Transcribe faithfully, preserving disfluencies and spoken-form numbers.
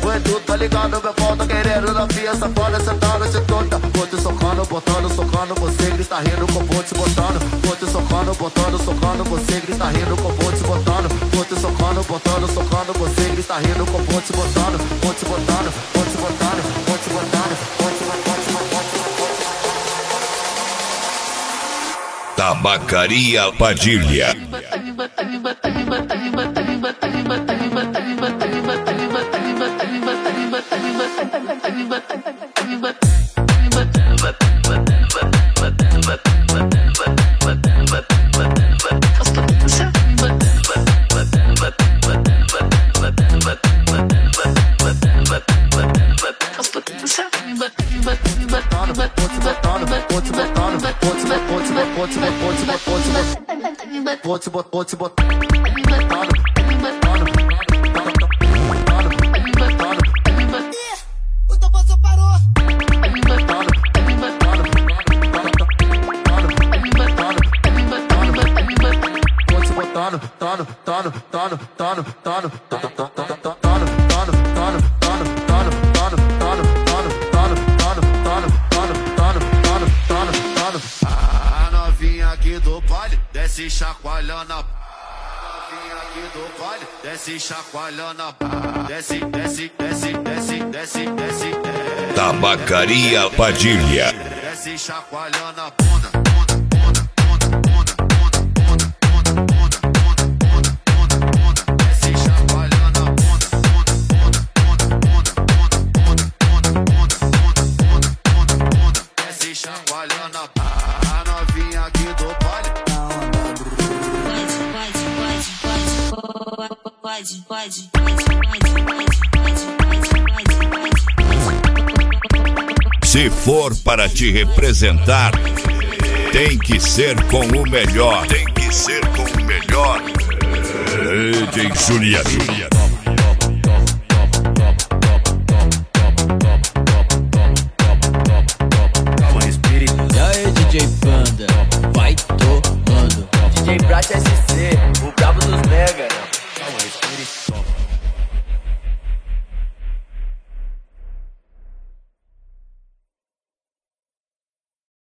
Foi tu, tá ligado, meu pau tá querendo novinha safada, sentada de tonta. Vou te socando, botando, socando, você grita rindo, com vou te botando. Vou te socando, botando, socando, você grita rindo, com vou te botando. Vou te socando, botando, socando, você grita rindo, com vou te botando. Vou te botando, vou te botando, vou te botando, vou te botando. Tabacaria Padilha. Vou te botar, vou te botar. O Toposo parou. Vou te botando, tano, tano, tano, tano, tano, tano, tano, tano, a novinha aqui do baile desce chacoalhando a novinha aqui do baile desce chacoalhando a desce, desce, desce, desce, desce, desce. Tabacaria Padilha. Desce chacoalhando a bunda, bunda, bunda, bunda, bunda, bunda, bunda, bunda, bunda, bunda, bunda, bunda. Desce chacoalhando a bunda, bunda, bunda, bunda, bunda, bunda, bunda, bunda, bunda, bunda, bunda, bunda. Desce chacoalhando a a novinha aqui do baile. Pode, pode, pode, pode, pode, pode, pode, pode. Se for para te representar, tem que ser com o melhor. Tem que ser com o melhor. D J Juliano.